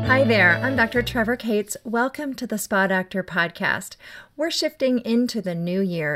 Hi there, I'm Dr. Trevor Cates. Welcome to the Spa Doctor podcast. We're shifting into the new year,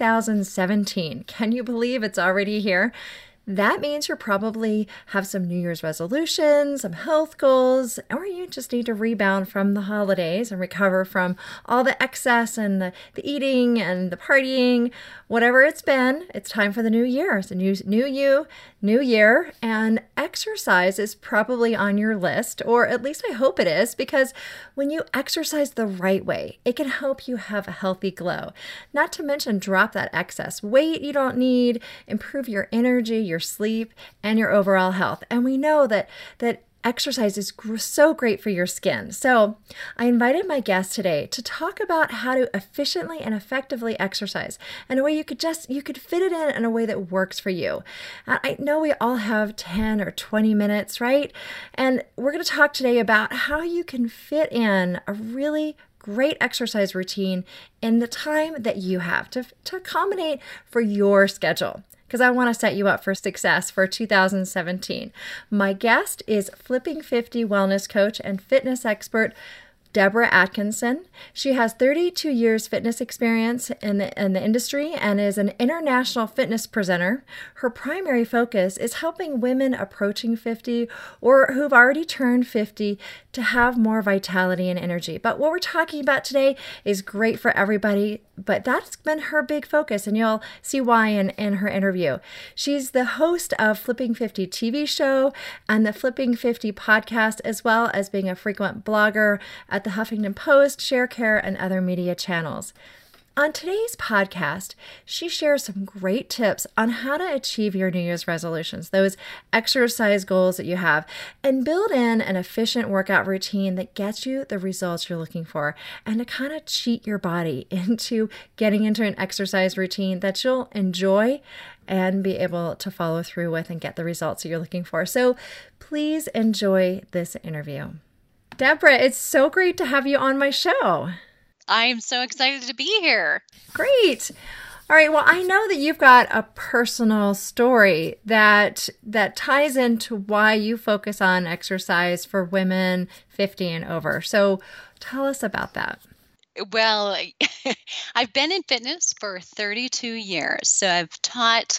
2017. Can you believe it's already here? That means you probably have some New Year's resolutions, some health goals, or you just need to rebound from the holidays and recover from all the excess and the eating and the partying. Whatever it's been, it's time for the new year. It's a new you, new year, and exercise is probably on your list, or at least I hope it is, because when you exercise the right way, it can help you have a healthy glow. Not to mention drop that excess weight you don't need, improve your energy, your sleep, and your overall health. And we know that exercise is so great for your skin. So I invited my guest today to talk about how to efficiently and effectively exercise in a way you could fit it in a way that works for you. I know we all have 10 or 20 minutes, right? And we're going to talk today about how you can fit in a really great exercise routine in the time that you have to accommodate for your schedule, because I want to set you up for success for 2017. My guest is Flipping 50 wellness coach and fitness expert Deborah Atkinson. She has 32 years fitness experience in the industry and is an international fitness presenter. Her primary focus is helping women approaching 50 or who've already turned 50 to have more vitality and energy. But what we're talking about today is great for everybody, but that's been her big focus, and you'll see why in her interview. She's the host of Flipping 50 TV show and the Flipping 50 podcast, as well as being a frequent blogger at the Huffington Post, Sharecare, and other media channels. On today's podcast, she shares some great tips on how to achieve your New Year's resolutions, those exercise goals that you have, and build in an efficient workout routine that gets you the results you're looking for, and to kind of cheat your body into getting into an exercise routine that you'll enjoy and be able to follow through with and get the results that you're looking for. So please enjoy this interview. Deborah, it's so great to have you on my show. I'm so excited to be here. Great. All right. Well, I know that you've got a personal story that ties into why you focus on exercise for women 50 and over. So tell us about that. Well, I've been in fitness for 32 years. So I've taught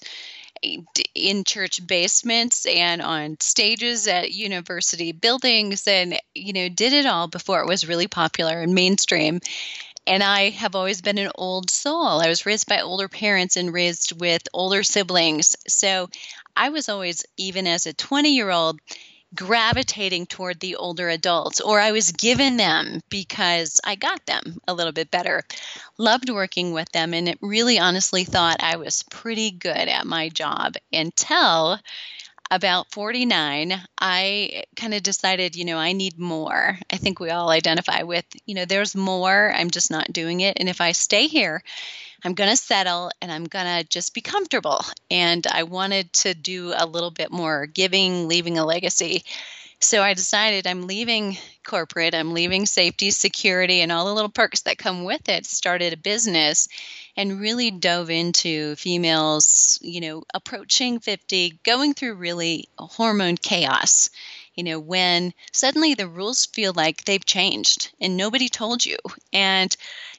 in church basements and on stages at university buildings and, did it all before it was really popular and mainstream. And I have always been an old soul. I was raised by older parents and raised with older siblings. So I was always, even as a 20-year-old, gravitating toward the older adults, or I was given them because I got them a little bit better. Loved working with them, and it really honestly thought I was pretty good at my job until about 49, I kind of decided, I need more. I think we all identify with, there's more. I'm just not doing it. And if I stay here, I'm going to settle and I'm going to just be comfortable. And I wanted to do a little bit more giving, leaving a legacy. So I decided I'm leaving corporate, I'm leaving safety, security, and all the little perks that come with it, started a business and really dove into females, approaching 50, going through really hormone chaos, when suddenly the rules feel like they've changed and nobody told you. And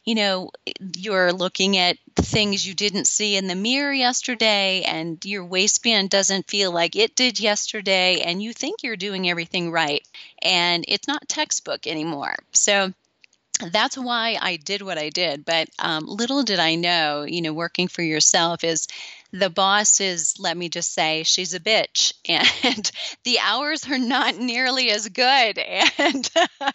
you're looking at things you didn't see in the mirror yesterday, and your waistband doesn't feel like it did yesterday, and you think you're doing everything right, and it's not textbook anymore. So that's why I did what I did. But little did I know, working for yourself is the boss is, let me just say, she's a bitch, and the hours are not nearly as good. And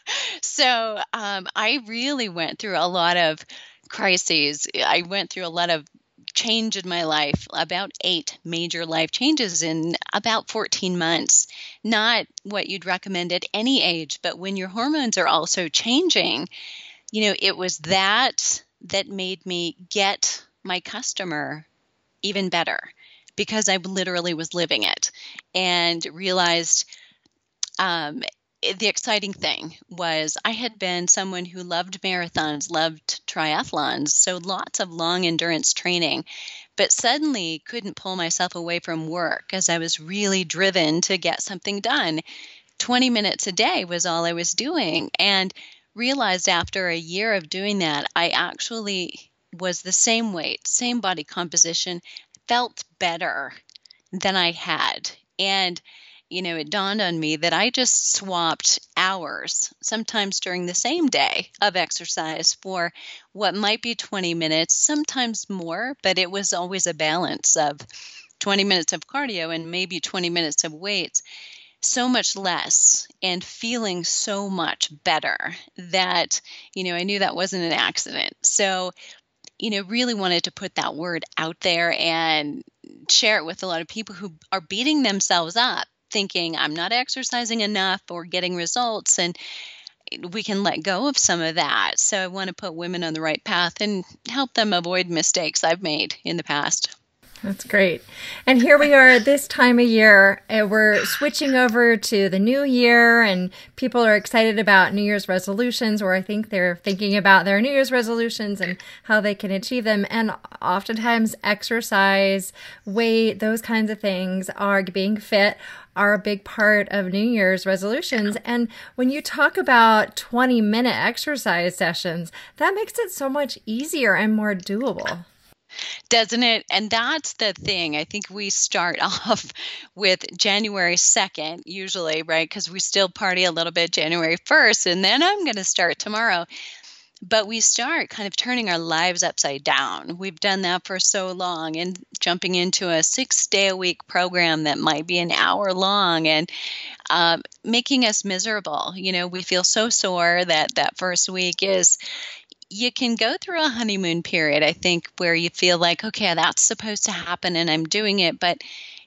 so I really went through a lot of crises. I went through a lot of change in my life, about 8 major life changes in about 14 months. Not what you'd recommend at any age, but when your hormones are also changing, it was that made me get my customer even better, because I literally was living it and realized the exciting thing was I had been someone who loved marathons, loved triathlons, so lots of long endurance training, but suddenly couldn't pull myself away from work as I was really driven to get something done. 20 minutes a day was all I was doing, and realized after a year of doing that, I actually was the same weight, same body composition, felt better than I had. And, it dawned on me that I just swapped hours, sometimes during the same day of exercise, for what might be 20 minutes, sometimes more, but it was always a balance of 20 minutes of cardio and maybe 20 minutes of weights. So much less and feeling so much better that, I knew that wasn't an accident. So, really wanted to put that word out there and share it with a lot of people who are beating themselves up, thinking I'm not exercising enough or getting results, and we can let go of some of that. So I want to put women on the right path and help them avoid mistakes I've made in the past. That's great. And here we are at this time of year. We're switching over to the new year, and people are excited about New Year's resolutions, or I think they're thinking about their New Year's resolutions and how they can achieve them. And oftentimes exercise, weight, those kinds of things are being fit are a big part of New Year's resolutions. And when you talk about 20-minute exercise sessions, that makes it so much easier and more doable. Doesn't it? And that's the thing. I think we start off with January 2nd, usually, right? Because we still party a little bit January 1st, and then I'm going to start tomorrow. But we start kind of turning our lives upside down. We've done that for so long, and jumping into a 6-day-a-week program that might be an hour long and making us miserable. We feel so sore that first week is... You can go through a honeymoon period, I think, where you feel like, okay, that's supposed to happen and I'm doing it. But,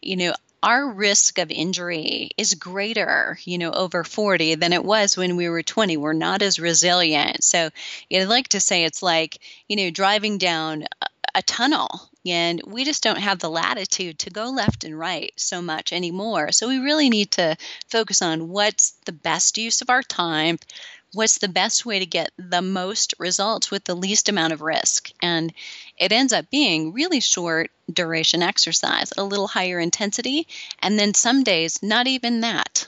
our risk of injury is greater, over 40 than it was when we were 20. We're not as resilient. So I'd like to say it's like, driving down a tunnel, and we just don't have the latitude to go left and right so much anymore. So we really need to focus on what's the best use of our time. What's the best way to get the most results with the least amount of risk? And it ends up being really short duration exercise, a little higher intensity, and then some days not even that.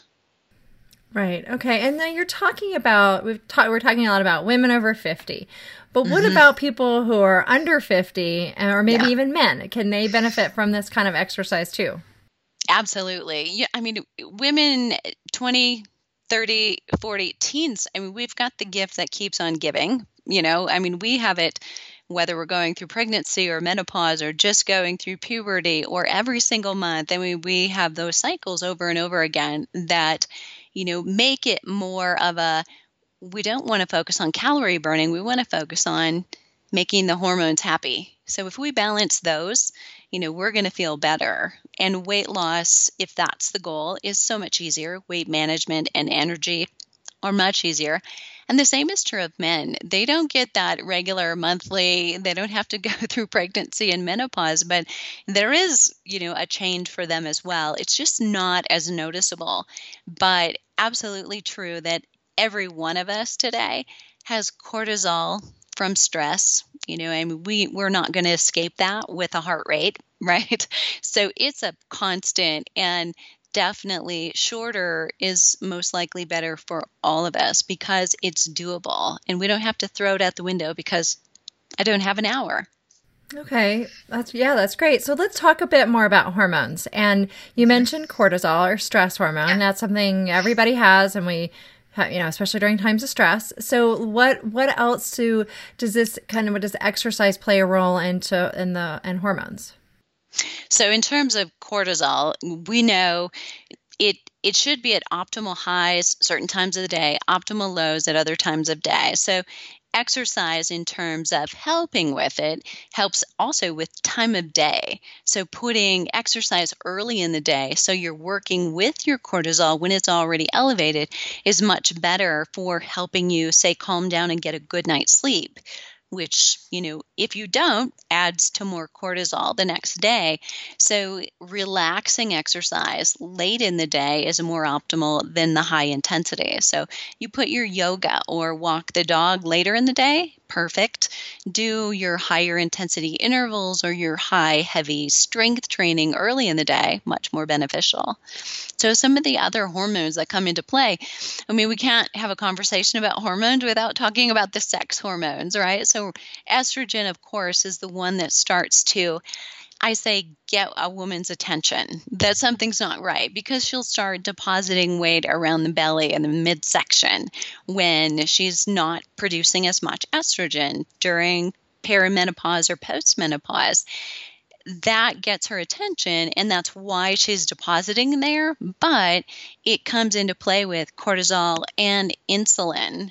Right. Okay. And then you're talking about, we're talking a lot about women over 50, but what about people who are under 50 or maybe even men? Can they benefit from this kind of exercise too? Absolutely. Yeah. I mean, women 20, 30, 40, teens, we've got the gift that keeps on giving. We have it whether we're going through pregnancy or menopause or just going through puberty or every single month. We have those cycles over and over again that, make it more of we don't want to focus on calorie burning. We want to focus on making the hormones happy. So if we balance those, we're going to feel better. And weight loss, if that's the goal, is so much easier. Weight management and energy are much easier. And the same is true of men. They don't get that regular monthly, they don't have to go through pregnancy and menopause, but there is, a change for them as well. It's just not as noticeable, but absolutely true that every one of us today has cortisol from stress. We're not going to escape that with a heart rate, right? So it's a constant, and definitely shorter is most likely better for all of us because it's doable, and we don't have to throw it out the window because I don't have an hour. Okay. That's great. So let's talk a bit more about hormones. And you mentioned cortisol, or stress hormone. Yeah. That's something everybody has, and we especially during times of stress. So what else does exercise play a role in hormones? So in terms of cortisol, we know it should be at optimal highs certain times of the day, optimal lows at other times of day. So exercise in terms of helping with it helps also with time of day. So putting exercise early in the day so you're working with your cortisol when it's already elevated is much better for helping you, say, calm down and get a good night's sleep, which, if you don't, adds to more cortisol the next day. So relaxing exercise late in the day is more optimal than the high intensity. So you put your yoga or walk the dog later in the day, perfect, do your higher intensity intervals or your high, heavy strength training early in the day, much more beneficial. So some of the other hormones that come into play, I mean, we can't have a conversation about hormones without talking about the sex hormones, right? So estrogen, of course, is the one that starts to, I say, get a woman's attention that something's not right, because she'll start depositing weight around the belly and the midsection when she's not producing as much estrogen during perimenopause or postmenopause. That gets her attention, and that's why she's depositing there. But it comes into play with cortisol and insulin.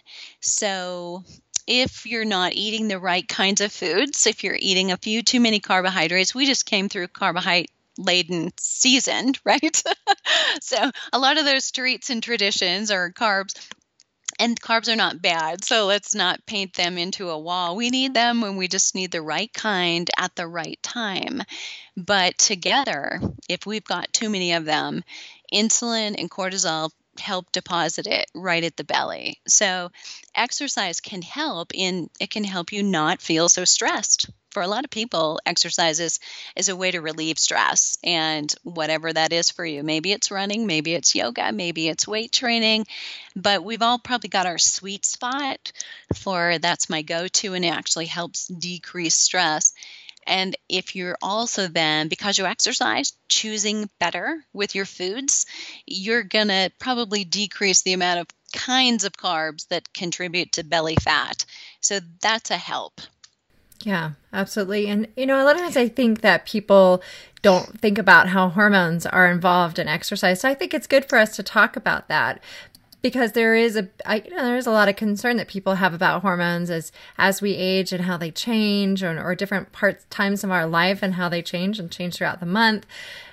So if you're not eating the right kinds of foods, if you're eating a few too many carbohydrates, we just came through carbohydrate laden season, right? So a lot of those treats and traditions are carbs. And carbs are not bad, so let's not paint them into a wall. We need them when we just need the right kind at the right time. But together, if we've got too many of them, insulin and cortisol help deposit it right at the belly. So exercise can help you not feel so stressed. For a lot of people, exercise is a way to relieve stress, and whatever that is for you. Maybe it's running, maybe it's yoga, maybe it's weight training, but we've all probably got our sweet spot for that's my go-to, and it actually helps decrease stress. And if you're also then, because you exercise, choosing better with your foods, you're going to probably decrease the amount of kinds of carbs that contribute to belly fat. So that's a help. Yeah, absolutely. And, a lot of times I think that people don't think about how hormones are involved in exercise. So I think it's good for us to talk about that, because there's a lot of concern that people have about hormones as we age and how they change, or different times of our life and how they change throughout the month.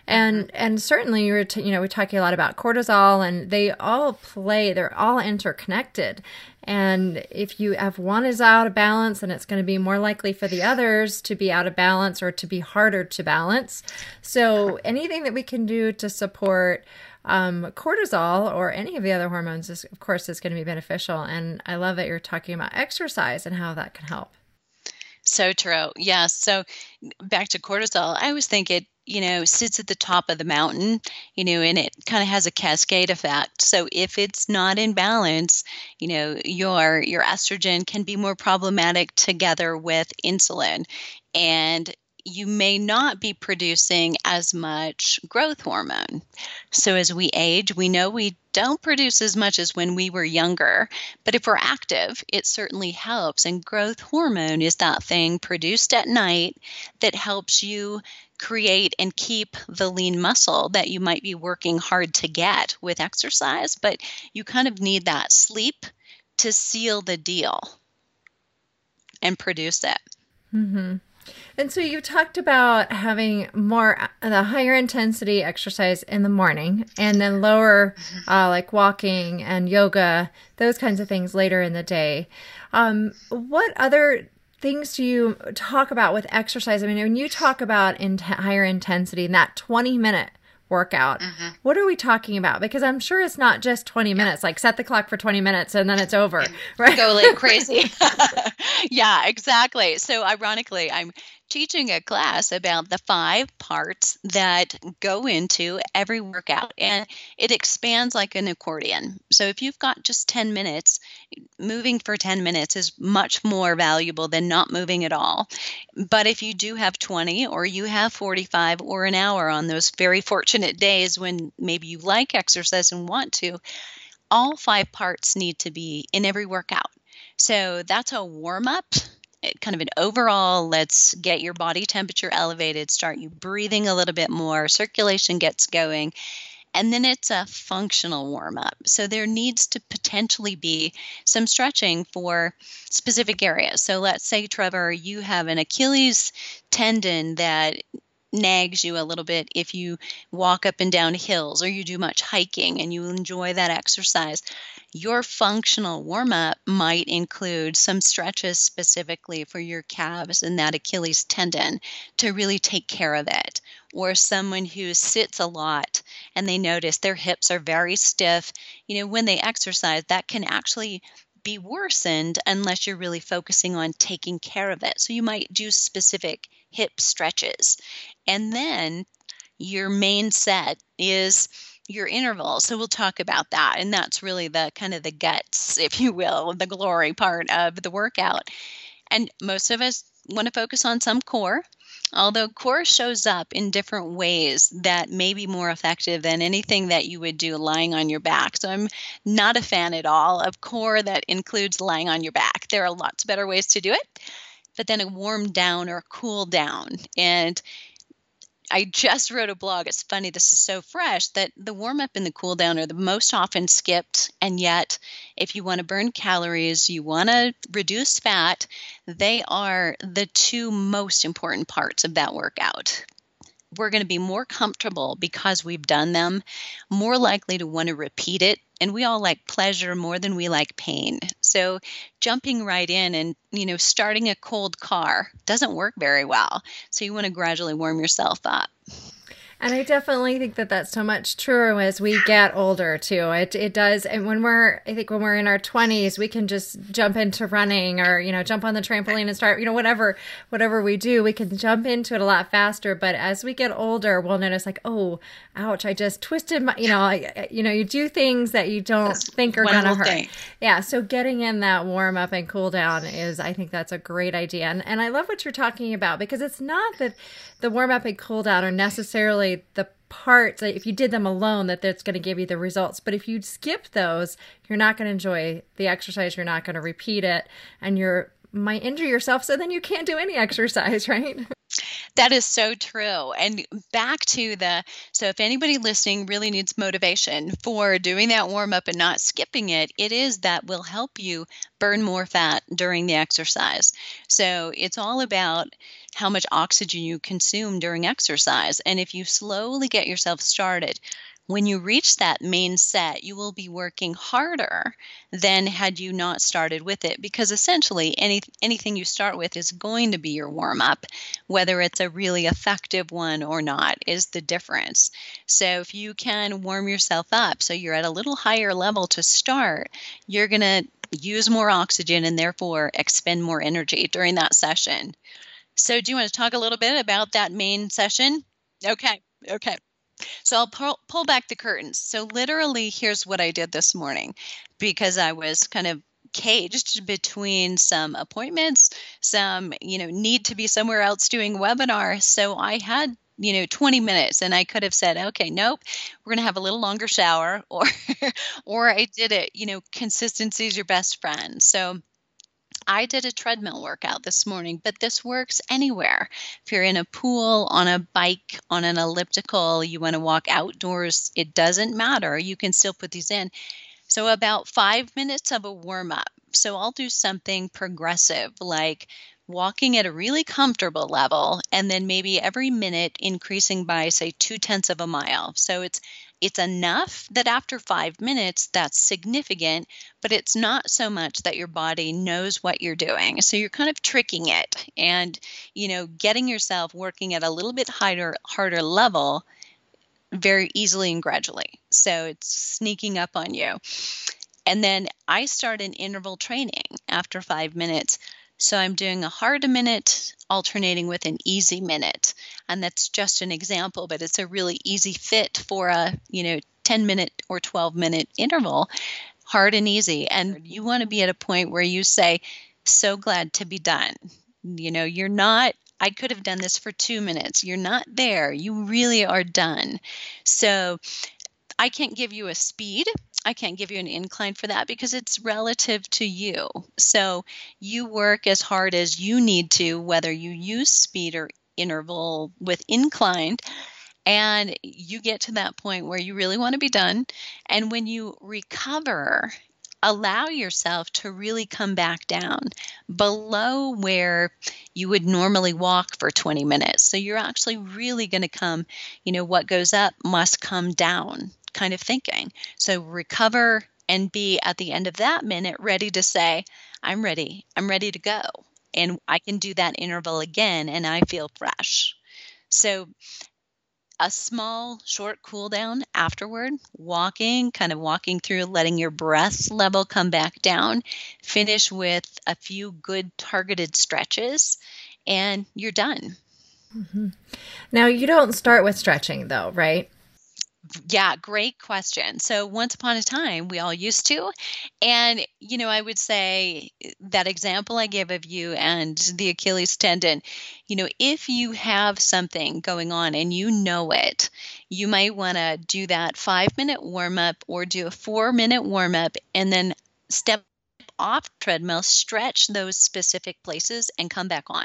And certainly we're talking a lot about cortisol, and they're all interconnected. And if one is out of balance, then it's going to be more likely for the others to be out of balance or to be harder to balance. So anything that we can do to support cortisol or any of the other hormones is going to be beneficial. And I love that you're talking about exercise and how that can help. So true. Yes. So back to cortisol, I always think it, sits at the top of the mountain, and it kind of has a cascade effect. So if it's not in balance, your estrogen can be more problematic together with insulin, and you may not be producing as much growth hormone. So as we age, we know we don't produce as much as when we were younger, but if we're active, it certainly helps. And growth hormone is that thing produced at night that helps you create and keep the lean muscle that you might be working hard to get with exercise, but you kind of need that sleep to seal the deal and produce it. Mm-hmm. And so you talked about having the higher intensity exercise in the morning, and then lower, like walking and yoga, those kinds of things later in the day. What other things do you talk about with exercise? I mean, when you talk about higher intensity and that 20-minute workout, what are we talking about? Because I'm sure it's not just 20 minutes, like set the clock for 20 minutes and then it's over, right? Go like crazy. Yeah, exactly. So ironically, I'm teaching a class about the 5 parts that go into every workout, and it expands like an accordion. So if you've got just 10 minutes, moving for 10 minutes is much more valuable than not moving at all. But if you do have 20 or you have 45 or an hour on those very fortunate days when maybe you like exercise and want to, all 5 parts need to be in every workout. So that's a warm-up, kind of an overall, let's get your body temperature elevated, start you breathing a little bit more, circulation gets going, and then it's a functional warm-up. So there needs to potentially be some stretching for specific areas. So let's say, Trevor, you have an Achilles tendon that nags you a little bit if you walk up and down hills or you do much hiking and you enjoy that exercise. Your functional warm-up might include some stretches specifically for your calves and that Achilles tendon to really take care of it. Or someone who sits a lot and they notice their hips are very stiff. When they exercise, that can actually be worsened unless you're really focusing on taking care of it. So you might do specific hip stretches. And then your main set is your interval. So we'll talk about that. And that's really the kind of the guts, if you will, the glory part of the workout. And most of us want to focus on some core, although core shows up in different ways that may be more effective than anything that you would do lying on your back. So I'm not a fan at all of core that includes lying on your back. There are lots of better ways to do it, but then a warm down or a cool down. And I just wrote a blog. It's funny, this is so fresh, that the warm up and the cool down are the most often skipped. And yet, if you want to burn calories, you want to reduce fat, they are the two most important parts of that workout. We're going to be more comfortable because we've done them, more likely to want to repeat it. And we all like pleasure more than we like pain. So jumping right in and, starting a cold car doesn't work very well. So you want to gradually warm yourself up. And I definitely think that that's so much truer as we get older too. It does. And when we're in our 20s, we can just jump into running or, jump on the trampoline and start, whatever we do, we can jump into it a lot faster. But as we get older, we'll notice like, oh, ouch, I just twisted my, you do things that you don't think are going to hurt. Yeah. So getting in that warm up and cool down I think that's a great idea. And I love what you're talking about, because it's not that the warm up and cool down are necessarily the parts that if you did them alone that's going to give you the results. But if you skip those, you're not going to enjoy the exercise. You're not going to repeat it, and you might injure yourself. So then you can't do any exercise, right? That is so true. And back to so if anybody listening really needs motivation for doing that warm up and not skipping it, it is that will help you burn more fat during the exercise. So it's all about how much oxygen you consume during exercise. And if you slowly get yourself started, when you reach that main set, you will be working harder than had you not started with it, because essentially anything you start with is going to be your warm-up. Whether it's a really effective one or not is the difference. So if you can warm yourself up so you're at a little higher level to start, you're going to use more oxygen and therefore expend more energy during that session. So do you want to talk a little bit about that main session? Okay. So I'll pull back the curtains. So literally, here's what I did this morning, because I was kind of caged between some appointments, some, need to be somewhere else doing a webinar. So I had, 20 minutes, and I could have said, okay, nope, we're going to have a little longer shower, or I did it, consistency is your best friend. So I did a treadmill workout this morning, but this works anywhere. If you're in a pool, on a bike, on an elliptical, you want to walk outdoors, it doesn't matter. You can still put these in. So about 5 minutes of a warm up. So I'll do something progressive, like walking at a really comfortable level, and then maybe every minute increasing by, say, 0.2 of a mile. So it's enough that after 5 minutes, that's significant, but it's not so much that your body knows what you're doing. So you're kind of tricking it and, getting yourself working at a little bit harder level very easily and gradually. So it's sneaking up on you. And then I start an interval training after 5 minutes. So I'm doing a hard minute alternating with an easy minute. And that's just an example, but it's a really easy fit for a, 10-minute or 12-minute interval, hard and easy. And you want to be at a point where you say, so glad to be done. You're not, I could have done this for 2 minutes. You're not there. You really are done. So I can't give you a speed. I can't give you an incline for that because it's relative to you. So you work as hard as you need to, whether you use speed or interval with incline, and you get to that point where you really want to be done. And when you recover, allow yourself to really come back down below where you would normally walk for 20 minutes. So you're actually really going to come, what goes up must come down kind of thinking. So recover and be at the end of that minute ready to say, I'm ready to go. And I can do that interval again and I feel fresh. So a small, short cool down afterward, kind of walking through, letting your breath level come back down. Finish with a few good targeted stretches, and you're done. Mm-hmm. Now, you don't start with stretching, though, right? Yeah, great question. So once upon a time, we all used to. And, I would say that example I gave of you and the Achilles tendon, if you have something going on and you know it, you might want to do that 5-minute warm up or do a 4-minute warm up and then step off treadmill, stretch those specific places and come back on.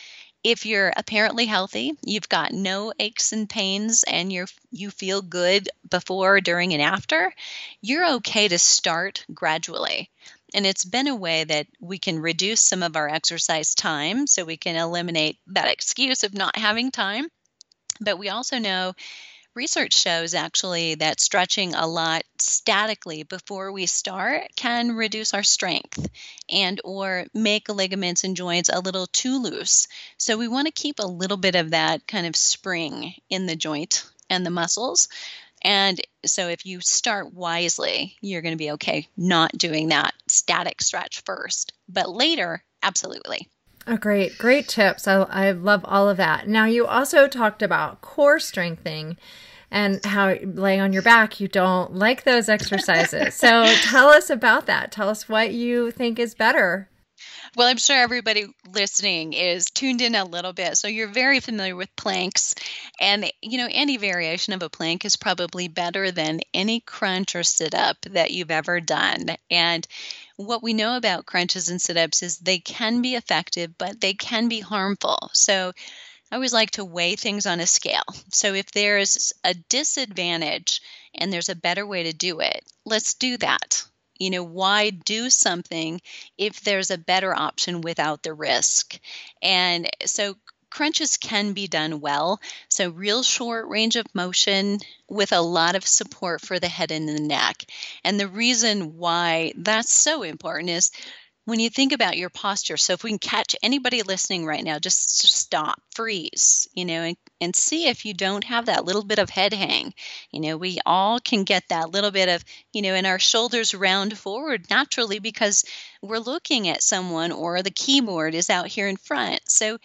If you're apparently healthy, you've got no aches and pains, and you feel good before, during, and after, you're okay to start gradually. And it's been a way that we can reduce some of our exercise time, so we can eliminate that excuse of not having time. But we also know research shows actually that stretching a lot statically before we start can reduce our strength and or make ligaments and joints a little too loose. So we want to keep a little bit of that kind of spring in the joint and the muscles. And so if you start wisely, you're going to be okay not doing that static stretch first. But later, absolutely. Oh, great tips. I love all of that. Now, you also talked about core strengthening and how laying on your back, you don't like those exercises. So tell us about that. Tell us what you think is better. Well, I'm sure everybody listening is tuned in a little bit. So you're very familiar with planks. And, any variation of a plank is probably better than any crunch or sit-up that you've ever done. And what we know about crunches and sit-ups is they can be effective, but they can be harmful. So I always like to weigh things on a scale. So if there's a disadvantage and there's a better way to do it, let's do that. Why do something if there's a better option without the risk? And so crunches can be done well. So real short range of motion with a lot of support for the head and the neck. And the reason why that's so important is when you think about your posture. So if we can catch anybody listening right now, just stop, freeze, and see if you don't have that little bit of head hang. We all can get that little bit of, and our shoulders round forward naturally because we're looking at someone or the keyboard is out here in front. So,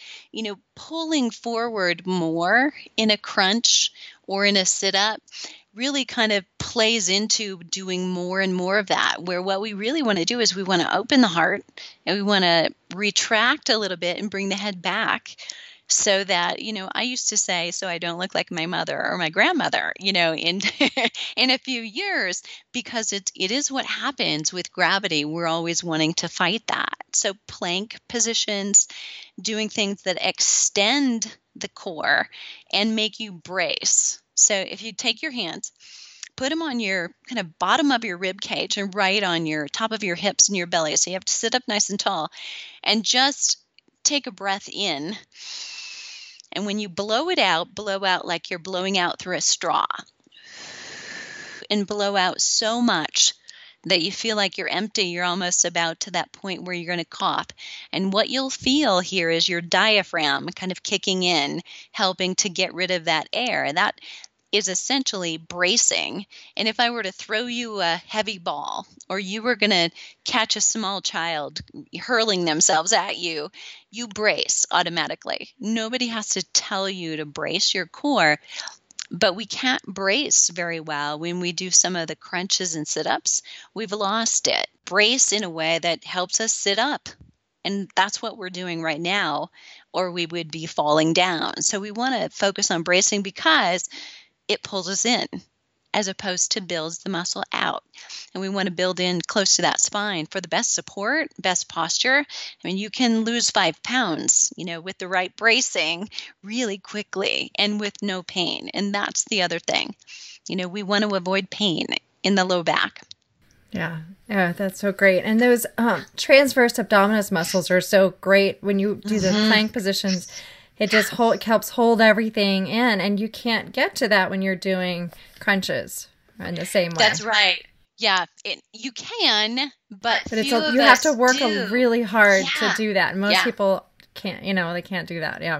pulling forward more in a crunch or in a sit-up really kind of plays into doing more and more of that, where what we really want to do is we want to open the heart and we want to retract a little bit and bring the head back so that, I used to say, so I don't look like my mother or my grandmother, in in a few years, because it is what happens with gravity. We're always wanting to fight that. So plank positions, doing things that extend the core and make you brace. So if you take your hands, put them on your kind of bottom of your rib cage and right on your top of your hips and your belly. So you have to sit up nice and tall and just take a breath in. And when you blow out like you're blowing out through a straw and blow out so much that you feel like you're empty. You're almost about to that point where you're going to cough. And what you'll feel here is your diaphragm kind of kicking in, helping to get rid of that air. That is essentially bracing. And if I were to throw you a heavy ball, or you were going to catch a small child hurling themselves at you, you brace automatically. Nobody has to tell you to brace your core. But we can't brace very well when we do some of the crunches and sit-ups. We've lost it. Brace in a way that helps us sit up. And that's what we're doing right now, or we would be falling down. So we want to focus on bracing because it pulls us in as opposed to builds the muscle out. And we want to build in close to that spine for the best support, best posture. I mean, you can lose 5 pounds, with the right bracing really quickly and with no pain. And that's the other thing. We want to avoid pain in the low back. Yeah, that's so great. And those transverse abdominis muscles are so great when you do the plank positions. It just helps hold everything in, and you can't get to that when you're doing crunches in the same way. That's right. Yeah, you can, but you have to work really hard to do that. And most people can't, they can't do that. Yeah.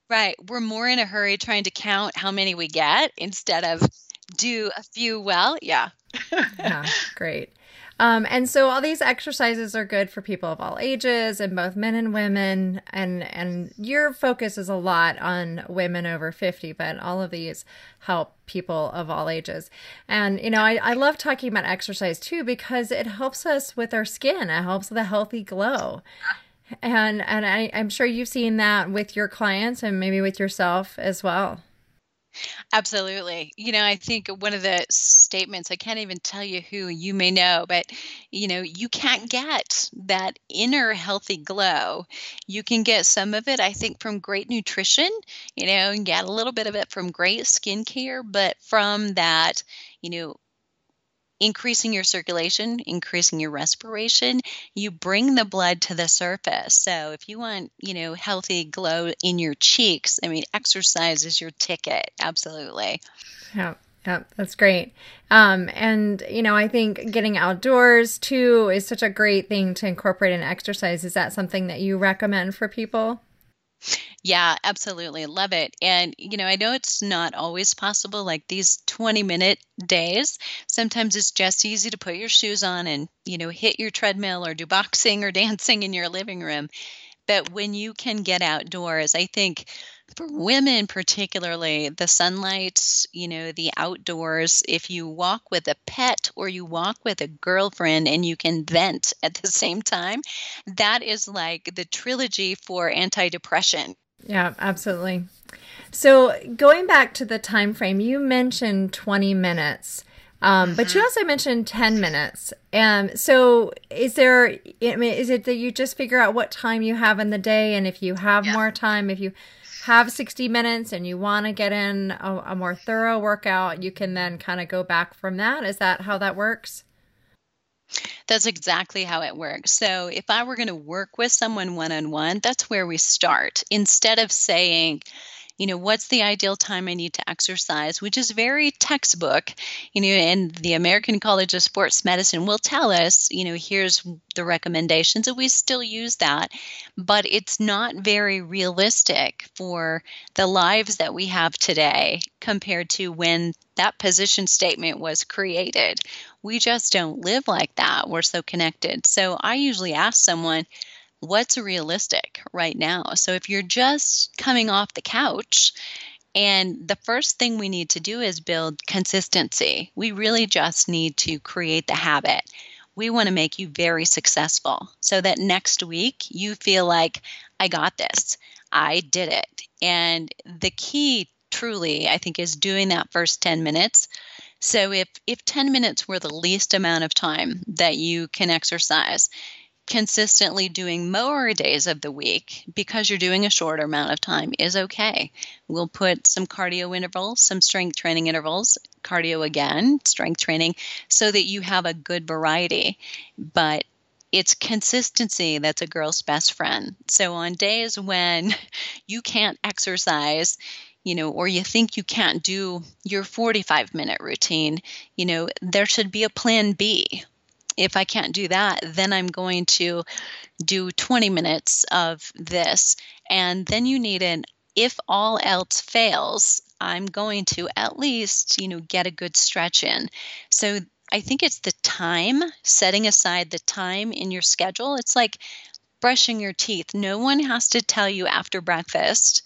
Right. We're more in a hurry trying to count how many we get instead of do a few well. Yeah. Yeah, great. And so all these exercises are good for people of all ages and both men and women. And your focus is a lot on women over 50, but all of these help people of all ages. And, I love talking about exercise too, because it helps us with our skin. It helps with a healthy glow. And I'm sure you've seen that with your clients and maybe with yourself as well. Absolutely. I think one of the statements, I can't even tell you who you may know, but you can't get that inner healthy glow. You can get some of it, I think, from great nutrition, and get a little bit of it from great skincare, but from that, increasing your circulation, increasing your respiration, you bring the blood to the surface. So if you want, healthy glow in your cheeks, exercise is your ticket. Absolutely. Yeah. Yeah, that's great. And, I think getting outdoors too is such a great thing to incorporate in exercise. Is that something that you recommend for people? Yeah, absolutely. Love it. And, I know it's not always possible, like these 20-minute days. Sometimes it's just easy to put your shoes on and, hit your treadmill or do boxing or dancing in your living room. But when you can get outdoors, I think for women particularly, the sunlight, the outdoors, if you walk with a pet or you walk with a girlfriend and you can vent at the same time, that is like the trilogy for antidepressant. Yeah, absolutely. So going back to the time frame, you mentioned 20 minutes. But you also mentioned 10 minutes. So is it that you just figure out what time you have in the day, and if you have more time, if you have 60 minutes and you want to get in a more thorough workout, you can then kind of go back from that? Is that how that works? That's exactly how it works. So if I were going to work with someone one-on-one, that's where we start. Instead of saying, what's the ideal time I need to exercise, which is very textbook, and the American College of Sports Medicine will tell us, here's the recommendations, and we still use that, but it's not very realistic for the lives that we have today compared to when that position statement was created. We just don't live like that. We're so connected. So I usually ask someone, what's realistic right now? So if you're just coming off the couch, and the first thing we need to do is build consistency. We really just need to create the habit. We want to make you very successful so that next week you feel like, I got this. I did it. And the key truly, I think, is doing that first 10 minutes. So if 10 minutes were the least amount of time that you can exercise, consistently doing more days of the week because you're doing a shorter amount of time is okay. We'll put some cardio intervals, some strength training intervals, cardio again, strength training, so that you have a good variety. But it's consistency that's a girl's best friend. So on days when you can't exercise, or you think you can't do your 45-minute routine, there should be a plan B. If I can't do that, then I'm going to do 20 minutes of this. And then you need if all else fails, I'm going to at least, get a good stretch in. So I think it's the time, setting aside the time in your schedule. It's like brushing your teeth. No one has to tell you after breakfast,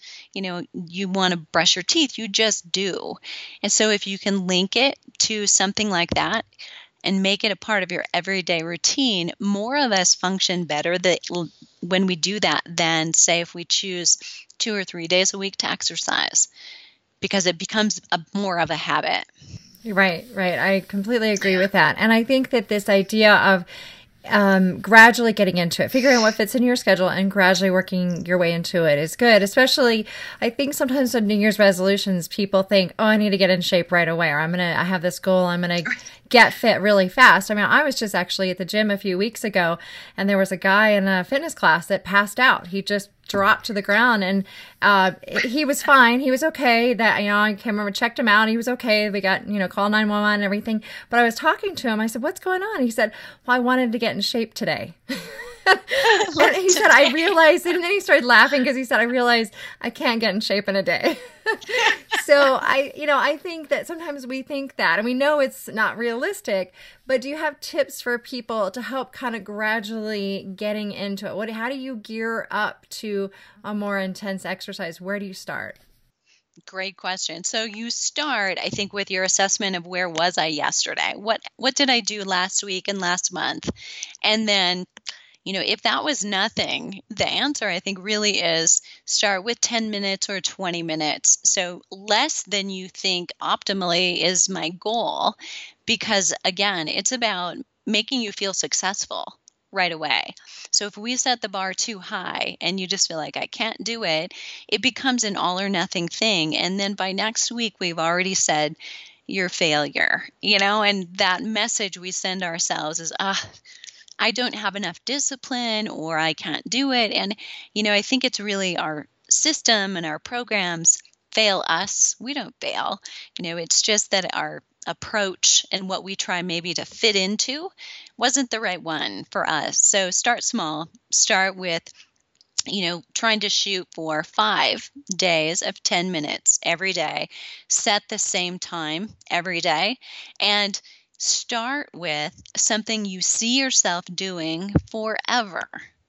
you want to brush your teeth. You just do. And so if you can link it to something like that, and make it a part of your everyday routine, more of us function better when we do that than, say, if we choose 2 or 3 days a week to exercise, because it becomes more of a habit. Right. I completely agree with that. And I think that this idea of gradually getting into it, figuring out what fits in your schedule and gradually working your way into it is good. Especially, I think sometimes on New Year's resolutions, people think, oh, I need to get in shape right away, or I have this goal, I'm going to get fit really fast. I was just actually at the gym a few weeks ago, and there was a guy in a fitness class that passed out. He just dropped to the ground, and he was fine. He was okay. That, I can't remember, checked him out. He was okay. We got, called 911 and everything. But I was talking to him. I said, what's going on? He said, well, I wanted to get in shape today. And he said, I realized, and then he started laughing because he said, I realized I can't get in shape in a day. So I think that sometimes we think that, and we know it's not realistic, but do you have tips for people to help kind of gradually getting into it? How do you gear up to a more intense exercise? Where do you start? Great question. So you start, I think, with your assessment of where was I yesterday? What did I do last week and last month? And then, if that was nothing, the answer I think really is start with 10 minutes or 20 minutes. So less than you think optimally is my goal, because again, it's about making you feel successful right away. So if we set the bar too high and you just feel like I can't do it, it becomes an all or nothing thing. And then by next week, we've already said you're failure, and that message we send ourselves is, I don't have enough discipline or I can't do it. And, I think it's really our system and our programs fail us. We don't fail. It's just that our approach and what we try maybe to fit into wasn't the right one for us. So start small. Start with, trying to shoot for 5 days of 10 minutes every day. Set the same time every day. And start with something you see yourself doing forever.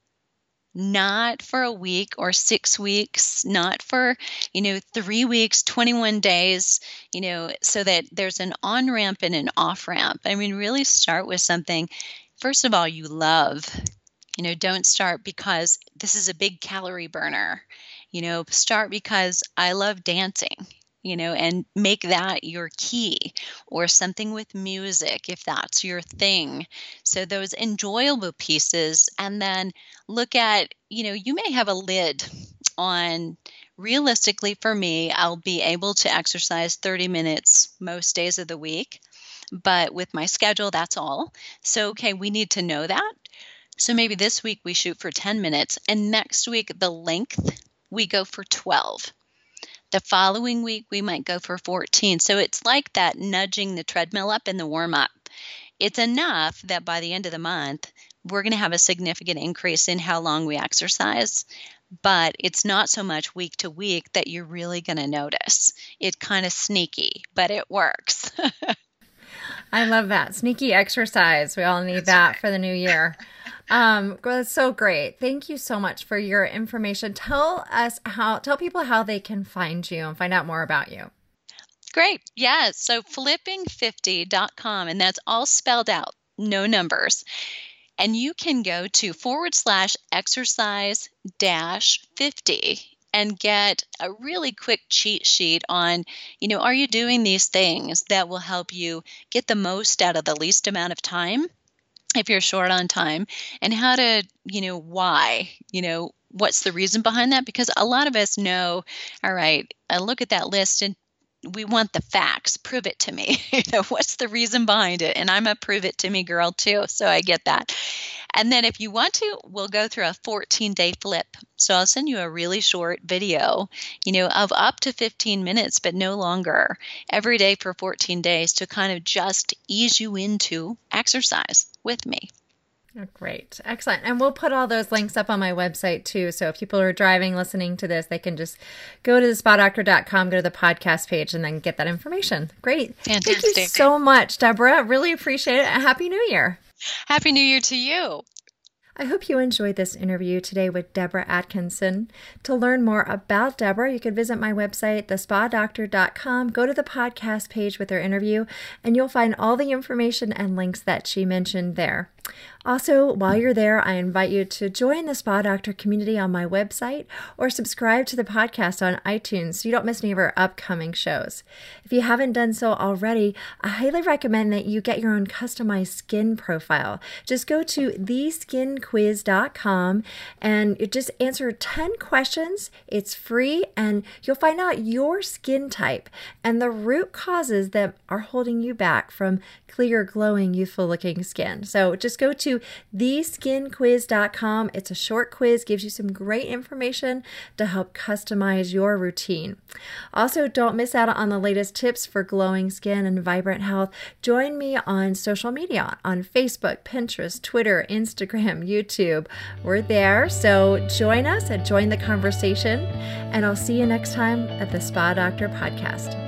Not for a week or 6 weeks, not for, 3 weeks, 21 days, so that there's an on-ramp and an off-ramp. I mean, really start with something, first of all, you love. Don't start because this is a big calorie burner. Start because I love dancing. And make that your key, or something with music if that's your thing. So those enjoyable pieces, and then look at, you may have a lid on, realistically for me, I'll be able to exercise 30 minutes most days of the week, but with my schedule, that's all. So, okay, we need to know that. So maybe this week we shoot for 10 minutes, and next week the length, we go for 12. The following week, we might go for 14. So it's like that nudging the treadmill up in the warm-up. It's enough that by the end of the month, we're going to have a significant increase in how long we exercise. But it's not so much week to week that you're really going to notice. It's kind of sneaky, but it works. I love that. Sneaky exercise. We all need that for the new year. That's so great. Thank you so much for your information. Tell people how they can find you and find out more about you. Great. Yeah. So flipping50.com, and that's all spelled out, no numbers. And you can go to /exercise-50 and get a really quick cheat sheet on, are you doing these things that will help you get the most out of the least amount of time if you're short on time, and how to, why, what's the reason behind that? Because a lot of us know, all right, I look at that list and we want the facts. Prove it to me. What's the reason behind it? And I'm a prove it to me girl too. So I get that. And then if you want to, we'll go through a 14-day flip. So I'll send you a really short video, of up to 15 minutes, but no longer, every day for 14 days to kind of just ease you into exercise with me. Oh, great. Excellent. And we'll put all those links up on my website too. So if people are driving, listening to this, they can just go to thespadoctor.com, go to the podcast page, and then get that information. Great. Fantastic. Thank you so much, Deborah. Really appreciate it. And Happy New Year. Happy New Year to you. I hope you enjoyed this interview today with Deborah Atkinson. To learn more about Deborah, you can visit my website, thespadoctor.com, go to the podcast page with her interview, and you'll find all the information and links that she mentioned there. Also, while you're there, I invite you to join the Spa Doctor community on my website or subscribe to the podcast on iTunes so you don't miss any of our upcoming shows. If you haven't done so already, I highly recommend that you get your own customized skin profile. Just go to theskinquiz.com and you just answer 10 questions. It's free and you'll find out your skin type and the root causes that are holding you back from clear, glowing, youthful looking skin. So just just go to theskinquiz.com. It's a short quiz, gives you some great information to help customize your routine. Also, don't miss out on the latest tips for glowing skin and vibrant health. Join me on social media on Facebook, Pinterest, Twitter, Instagram, YouTube. We're there, so join us and join the conversation. And I'll see you next time at the Spa Doctor Podcast.